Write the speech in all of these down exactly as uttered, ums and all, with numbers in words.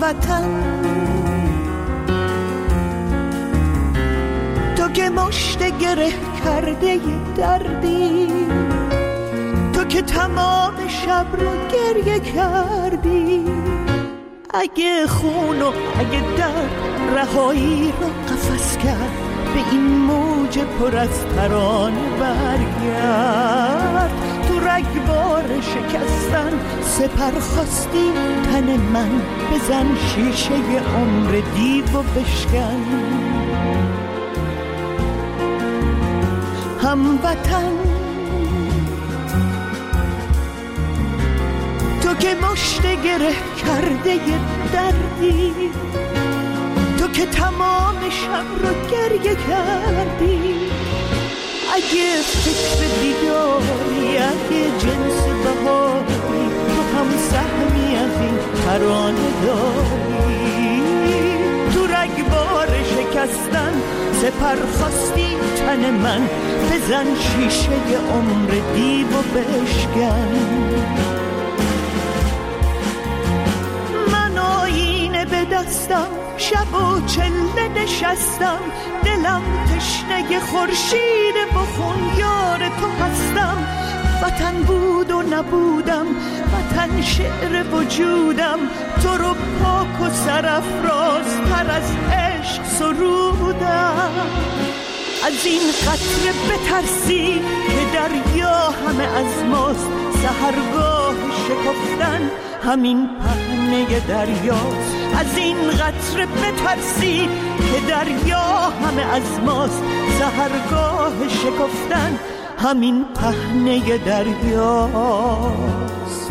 هموطن، تو که مشت گره کرده دردی، تو که تمام شب رو گریه کردی. اگه خون و اگه درد رهایی رو قفس کرد، به این موج پر از ترانه برگرد. تو رگبار شکستن سپر خواستی تن من، بزن شیشه عمر دیو و بشکن. هموطن، تو که مشت گره کرده دردی، تو که تمام شب رو گریه کردی. اگه فکر دیداری، اگه جنس بهاری، تو هم سهمی از این ترانه داری. تو رگبار شکستن سپر خواستی تن من، بزن شیشه عمر دیو و بشکن. من آینه به دستم، شب و چله نشستم، دلم تشنه خورشید بخون یار تو هستم. وطن بود و نبودم، وطن شعر وجودم، تو رو پاک و سرافرازتر از عشق سرودم. از این قطره بترسی که دریا همه از ماست، سحرگاه شکفتن همین پهنه دریاست. از این قطره بترسی که دریا همه از ماست، سحرگاه شکفتن همین پهنه دریاست.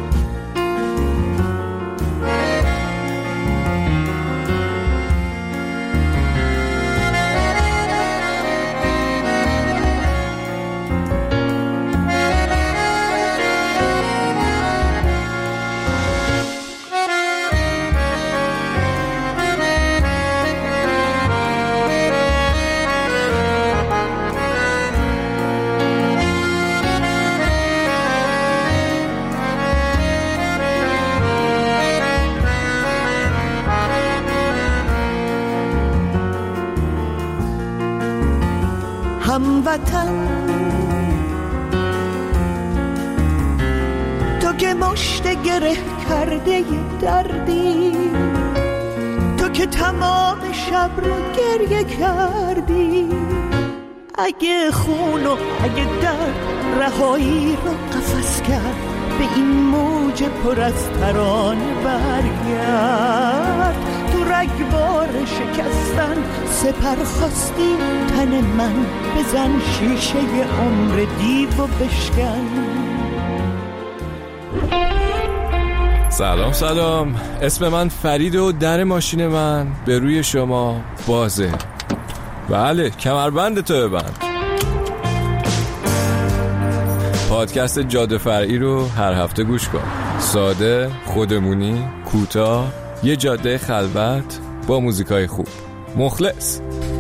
هموطن، تو که مشت گره کرده دردی، تو که تمام شب رو گریه کردی. اگه خون و اگه درد رهایی رو قفس کرد، به این موج پر از ترانه برگرد. تو رگبار شکستن سپر خواستی تن من، بزن شیشه عمر دیو و بشکن. سلام سلام، اسم من فرید و در ماشین من به روی شما بازه. بله، کمربند تو ببند. پادکست جاده فرعی رو هر هفته گوش کن. ساده، خودمونی، کوتاه، یه جاده خلوت با موزیکای خوب. مخلص.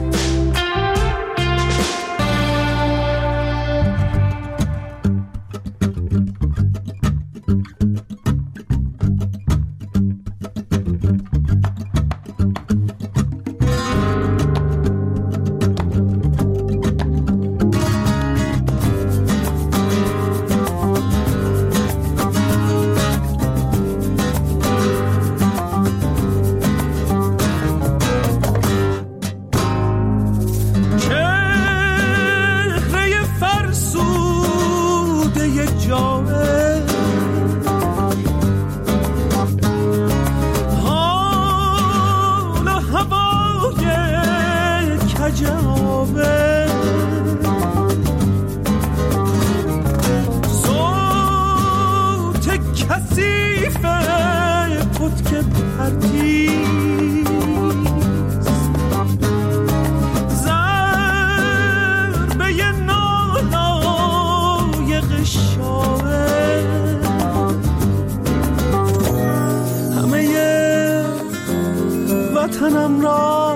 وطنم را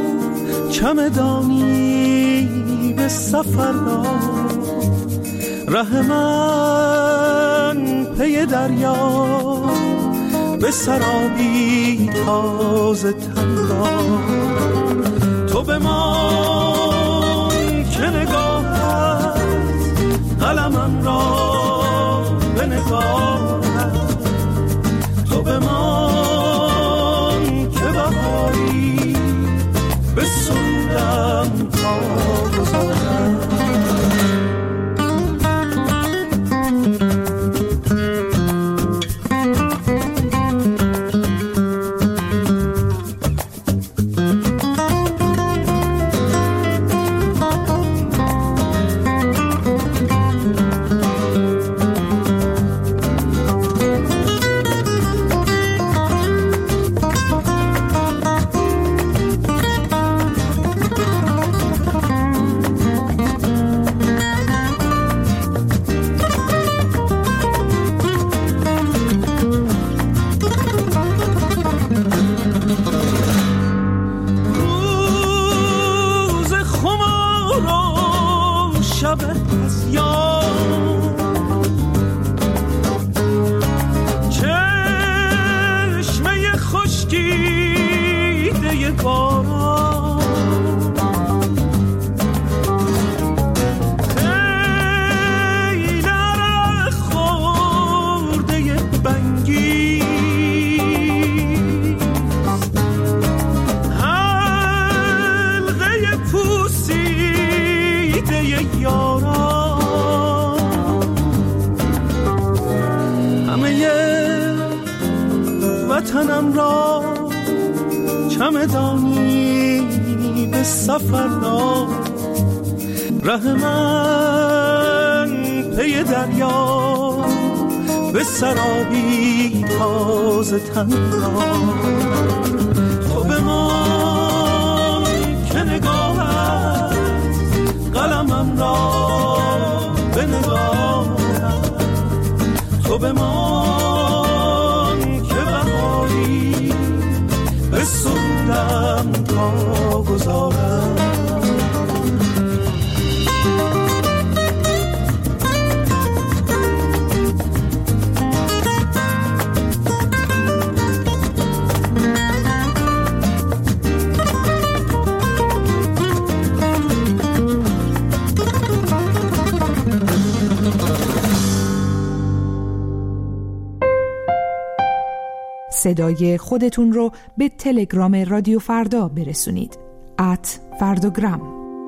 چمدانی به سفر را، ره من پی دریا به سرابی تازه تن را. تو به من که نگاهت قلمم را به نگاهت، تو به من که بهاری بسودم تا گذارم. وطنم را چمدانی به سفر دار، ره من پی دریا به سرابی تازه تن را. تو به من که نگاهت قلمم را به نگاهت، تو به من که بهاری بسودم تا گذارم. صدای خودتون رو به تلگرام رادیو فردا برسونید. ات فردوگرام.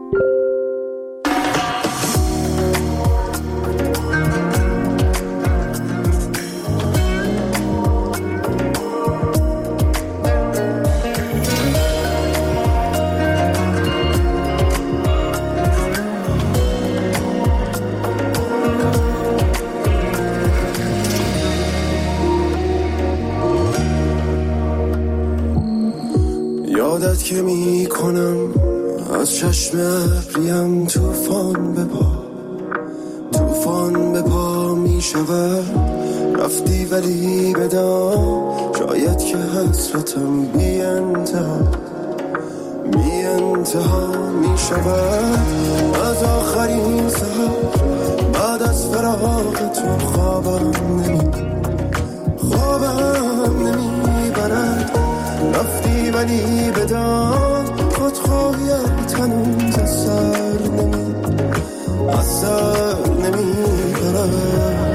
یادت که می کنم از چشم ابریم توفان به پا، توفان به پا می شود. رفتی ولی بدان شاید که حسرتم بی انتها بی انتها می شود. از آخرین سحر بعد از فراق تو خوابم نمی خوابم نمی برد. رفتی ولی بدان خودخواهیت هنوز از سر نمی از سر نمی برد.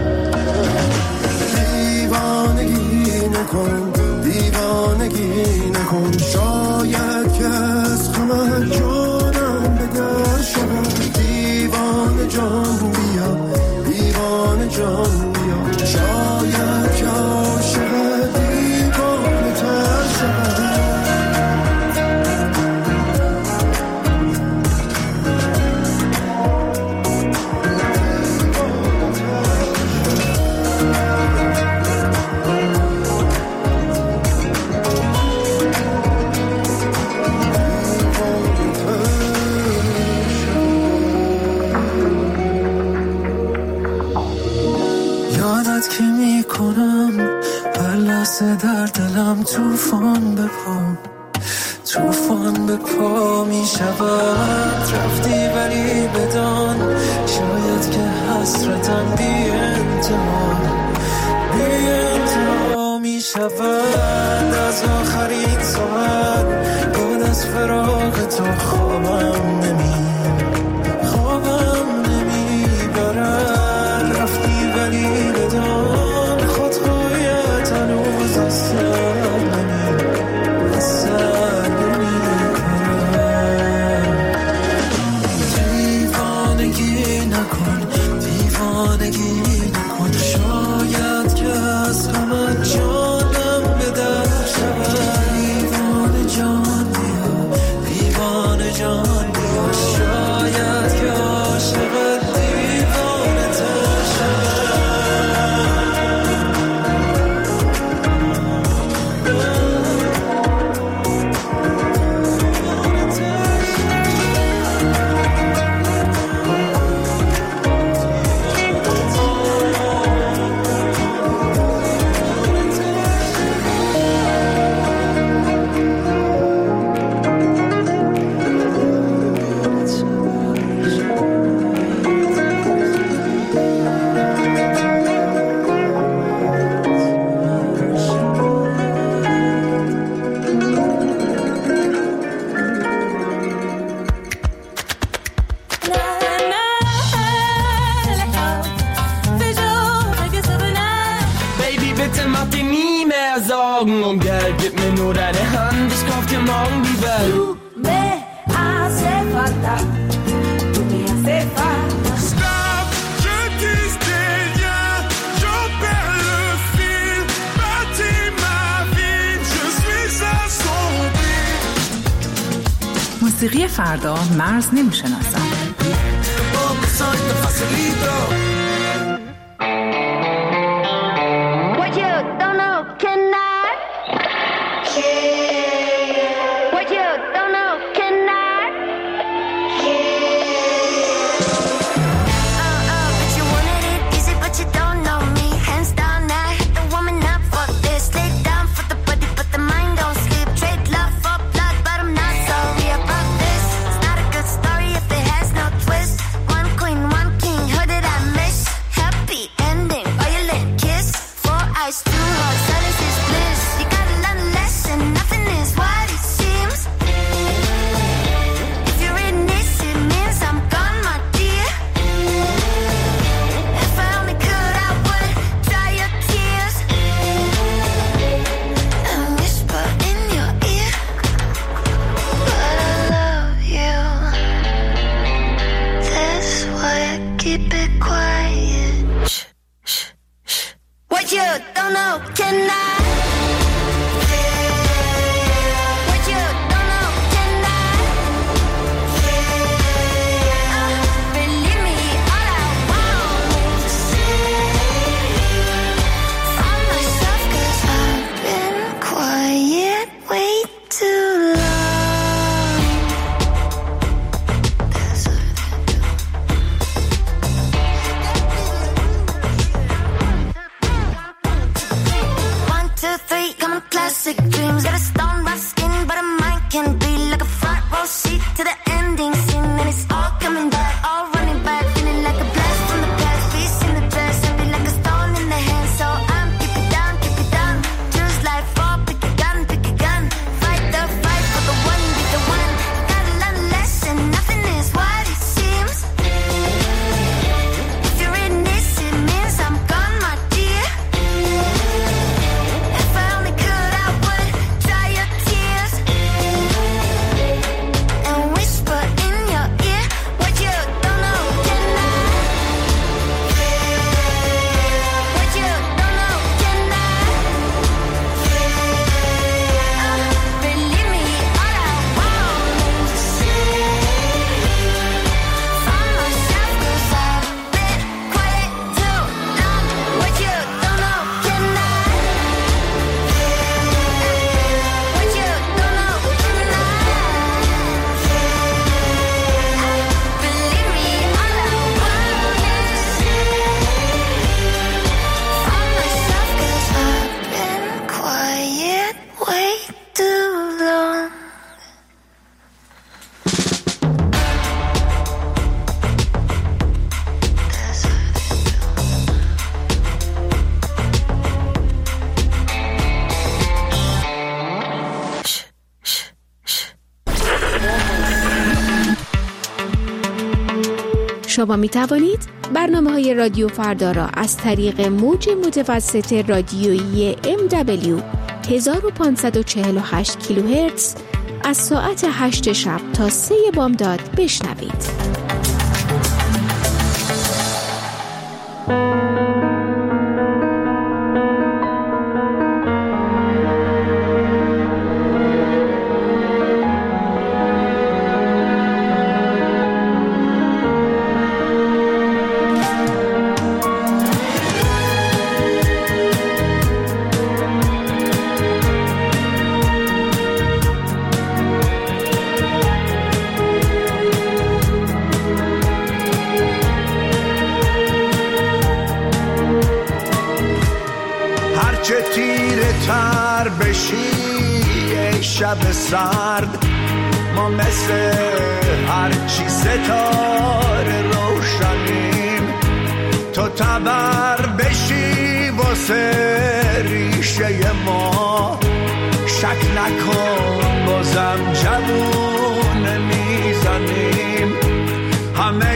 دیوانگی نکن دیوانگی نکن، شاید که از خمر جانم به در شود. دیوانه جان بیا دیوانه جان بیا، شاید که عاشقت دیوانه تر شود. که می کنم هر لحظه در دلم توفان به پا توفان به پا می شود. رفتی ولی بدان شاید که حسرتم بی انتها بی انتها می شود. از از فراق تو خوابم نمی خوابم نمی برد رفتی ولی بدان خودگویت هنوز از سر نمی از سر نمی کرد. دیوانگی نکن دیوانگی نکن شاید که از همه جانم به در شود. دیوانه جان بیا دیوانه جان بیا شاید که عاشق دیوانه تر شود. Um Geld, gib mir nur deine Hand, ich kauf dir morgen die Welt. Du me hace falta, tu me hace falta. Stop, je tisse des liens, j'en perds le fil. Bâtis ma vie, je suis assombri. موسیقی فردا مرز نمیشناسن. What you don't know cannot. What you don't know cannot. Uh uh, but you wanted it easy, but you don't know me. Hands down, I hit the woman up for this. Lay down for the body, but the mind don't sleep. Trade love for blood, but I'm not sorry about this. It's not a good story if it has no twist. One queen, one king, who did I miss? Happy ending, violent kiss. Four eyes, two hearts, silence is bliss. You gotta learn a lesson, nothing شما می توانید برنامه های رادیو فردا را از طریق موج متوسط رادیویی ام دبلیو هزار و پانصد و چهل و هشت کیلوهرتز از ساعت هشت شب تا سه بامداد بشنوید. شب سرد ما مثل هرچی ستاره روشنیم، تو تبر بشی واسه ریشه ما، شک نکن بازم جوون میزنیم، همه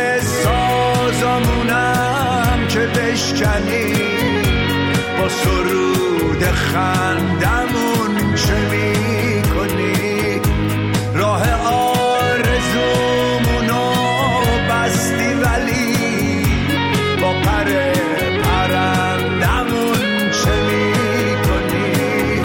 سازمونم که بشکنی با سرود خندمون چه میکنی، راه آرزومونو بستی ولی با پر پرندمون چه میکنی.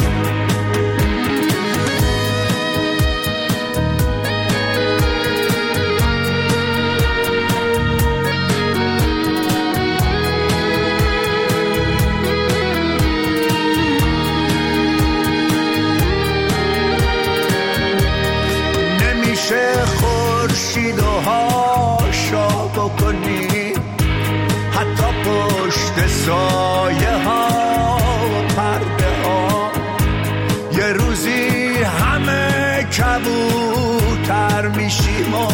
خورشید و هاشا بکنی حتی پشت سایه ها و پرده ها، یه روزی همه کبوتر میشیم و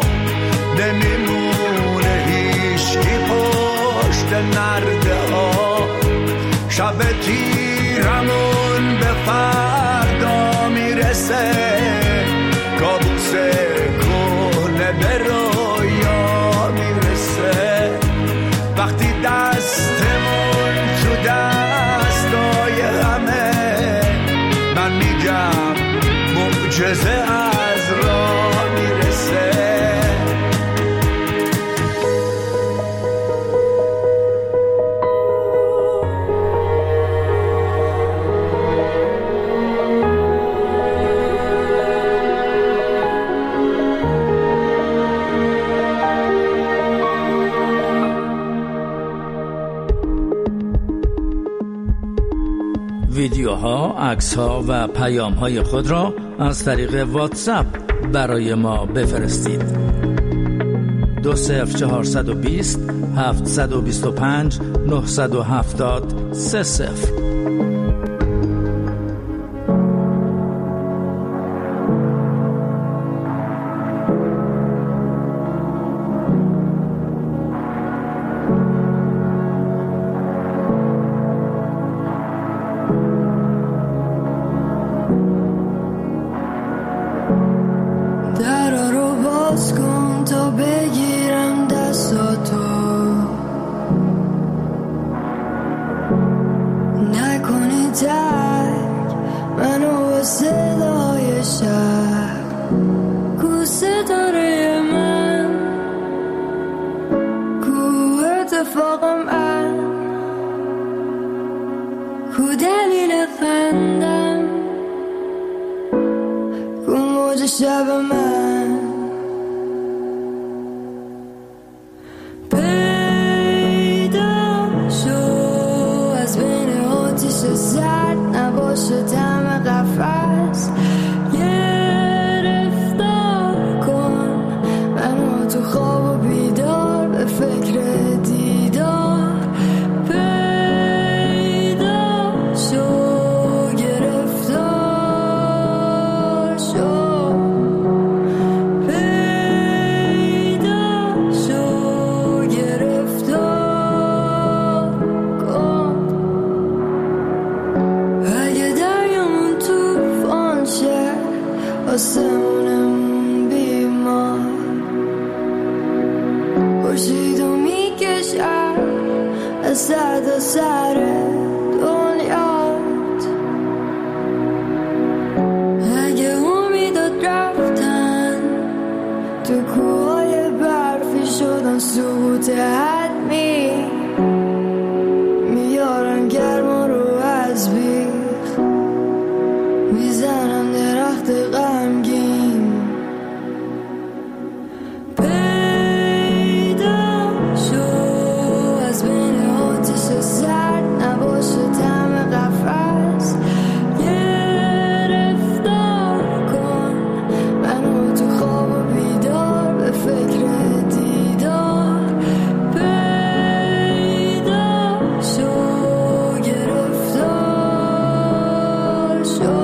نمیمونه هیچکی پشت نرده ها، شب تیرمون به فردا میرسه، کابوس کنه به رویا میرسه، وقتی دستمون تو دستای همه، من میگم معجزه از راه میرسه. ویدیوها، عکس‌ها و پیام‌های خود را از طریق واتساپ برای ما بفرستید. دو صفر چهارصد و بیست هفتصد و بیست و پنج نهصد و هفتاد سه صفر. آسمونم بیمار سقوط حتمی میارن گرما رو از بیخ میزنن درخت غمگین پیدا شو از بین آتش سرد نباشه طعم قفس گرفتار کن منو تو خواب و بیدار به فکر دیدار پیدا شو گرفتار شو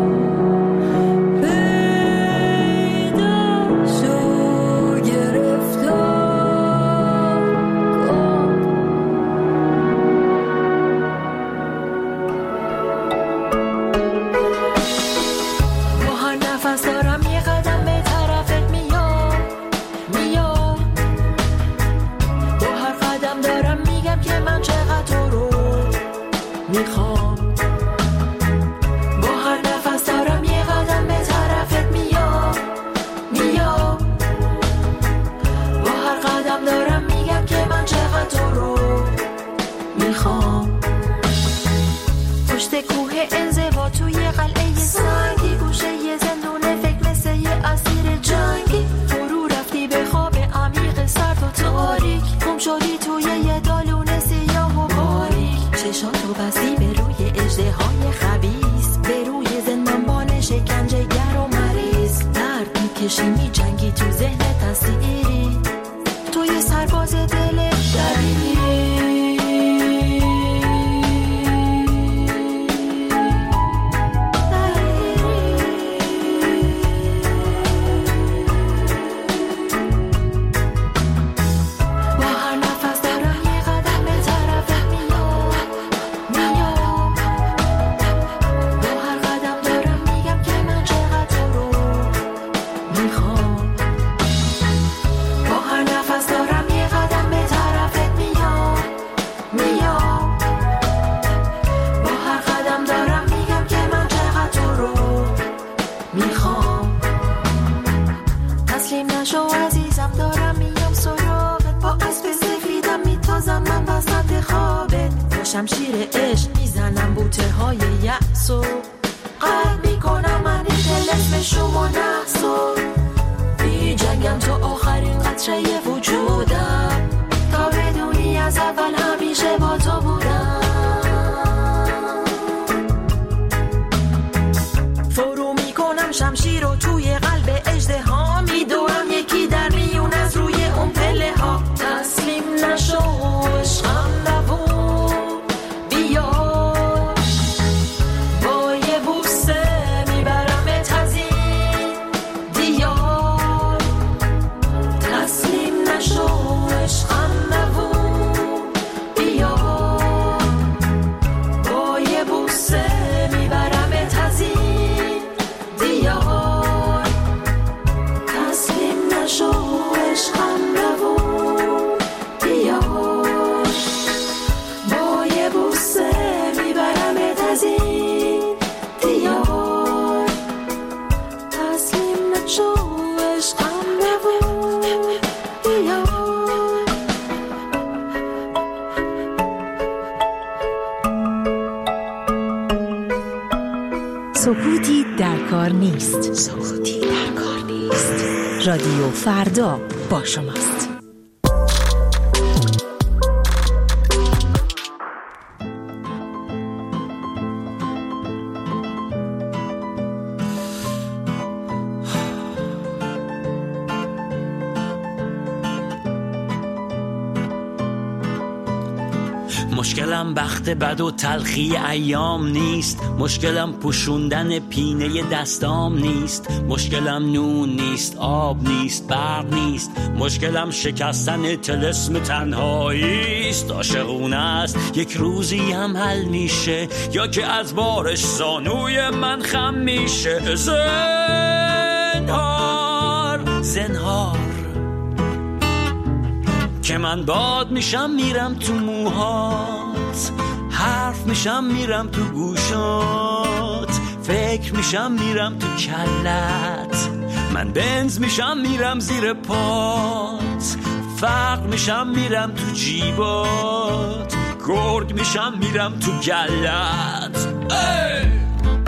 شمشیر عشق میزنم بوته های یأسو قلب میکنم من این طلسم شوم و نحسو بی جنگم تو آخرین قطره وجودم تا بدونی از اول همیشه با تو بودم فرو میکنم شمشیر رو توی قلب اژدها میدورم یکی در میون از روی اون پله ها تسلیم نشو عشقم سکوتی در کار نیست. سکوتی در کار نیست. رادیو فردا با شماست. مشکلم بخت بد و تلخی ایام نیست، مشکلم پوشوندن پینه دستام نیست، مشکلم نون نیست، آب نیست، برق نیست، مشکلم شکستن طلسم تنهاییست. عاشقونه است یک روزی هم حل میشه، یا که از بارش زانوی من خم میشه. زنهار زنهار که من باد میشم میرم تو موهات، حرف میشم میرم تو گوشات، فکر میشم میرم تو کلت، من بنز میشم میرم زیر پات، فقر میشم میرم تو جیبات، گرگ میشم میرم تو گلت. ای!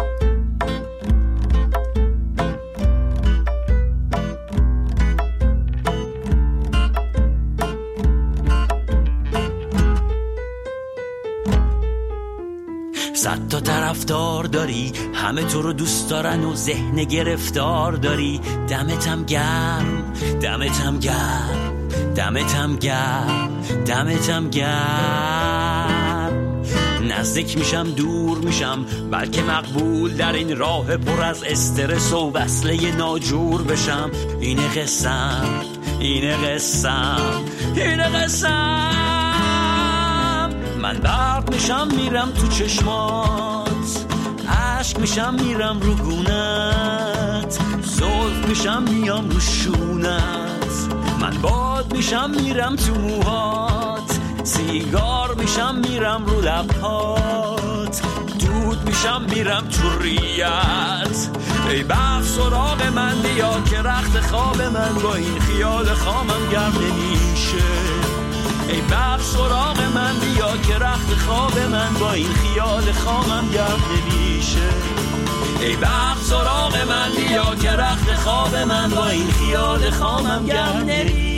صد تا طرفدار داری، همه تو رو دوست دارن و ذهن گرفتار داری. دمتم گرم، دمتم گرم، دمتم گرم، دمتم گرم. نزدیک میشم دور میشم، بلکه مقبول در این راه پر از استرس و وصله ناجور بشم. اینه قسم، اینه قسم، اینه قسم. من برق میشم میرم تو چشمات، عشق میشم میرم رو گونت، زلف میشم میام رو شونت. من باد میشم میرم تو موهات، سیگار میشم میرم رو لبهات، دود میشم میرم تو ریت. ای بخت سراغ من بیا که رخت خواب من با این خیال خامم گرم نمیشه. ای بخت سراغ من بیا که رخت خواب من با این خیال خامم گرم نمیشه. ای بخت سراغ من بیا که رخت خواب من با این خیال خامم گرم نمیشه.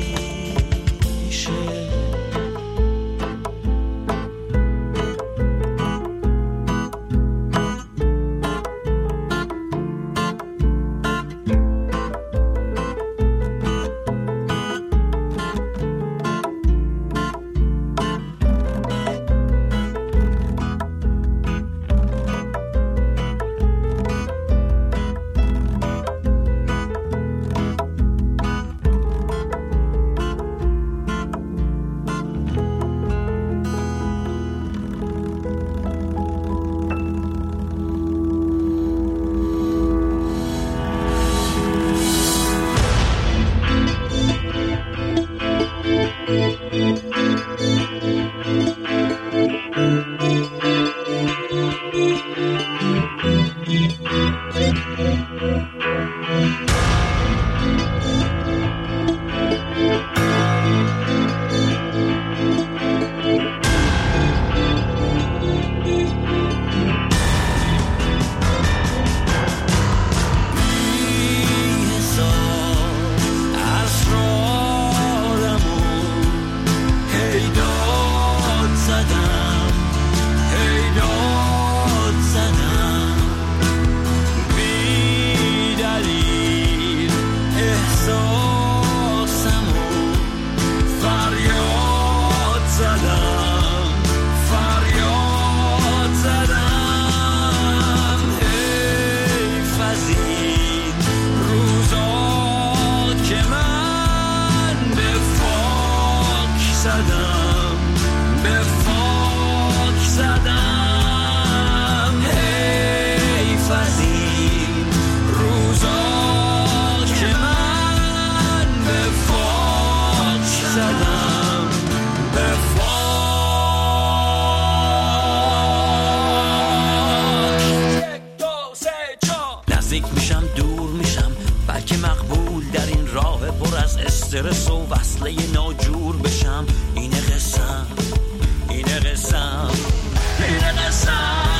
استرس و وصله ناجور بشم. اینه قسم، اینه قسم، اینه قسم.